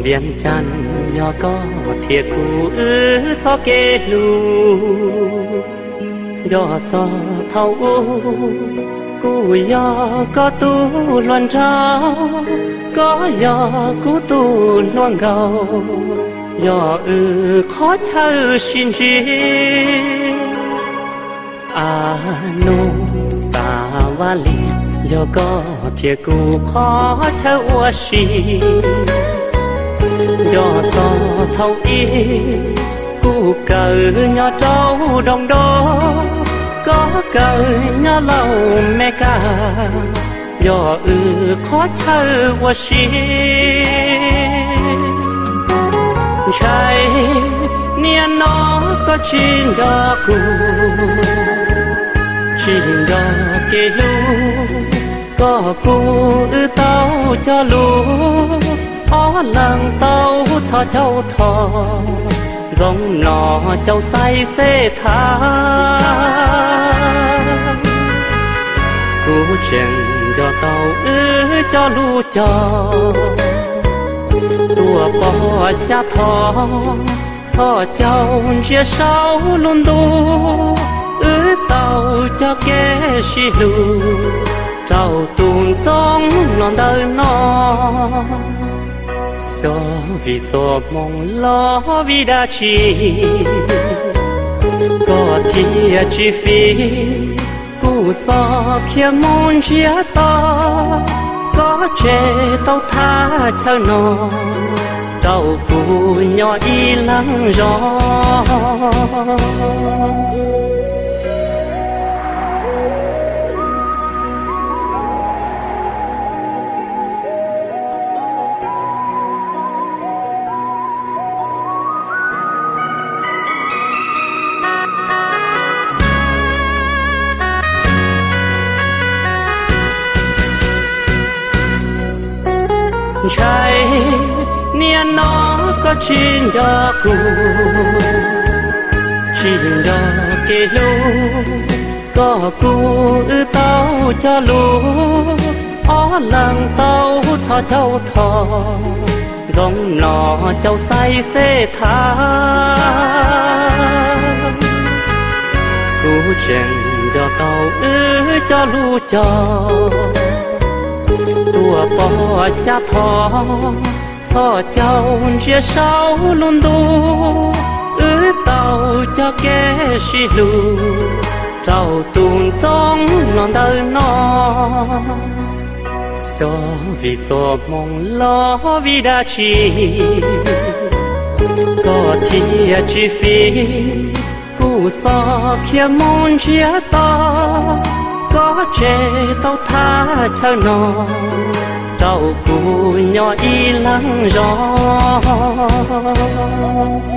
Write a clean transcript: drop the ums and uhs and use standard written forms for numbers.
Viên Chăn do có thiệt cũ cho kê lù do cho thâu cú do có tu loan trao có do cú tu loan gầu do khó chơi xin chi nô sa va li do có thiệt cũ khó chơi ua xì do cho thâu y cú cờ nhỏ trâu đồng đô có cờ nhỏ lâu mẹ ca do khó chơi qua xí trái niên nó có chín do cù chín do kê lu có cù tao cho lu ó làng tao cho châu thò giống nó châu say xê tha cú chuyện cho tao cho lu cho tua bỏ xa thò cho châu chia sáu luôn đu tao cho kê xì lù trâu tuôn sống non đời nó cho vì gió mong lo vì đã chi có thì chi phí cú so kia môn chia to có chê tao tha chờ nó trâu cú nhỏ y lắng gió trái niên nó có chín do cù chín do kê lu có cù tao cho lu ó làng tao cho châu thò giống nó châu say xê tha cú chuyện do tao cho lu cho tua bỏ xa thò cho châu chia sáu luôn đu tàu cho kê xì lù trâu tuôn sống non đời nó cho vì gió mong lo vì đã chi có thì chi phí cú so kia môn chia to có chê tao tha chờ nó trâu cù nhỏ y lắng gió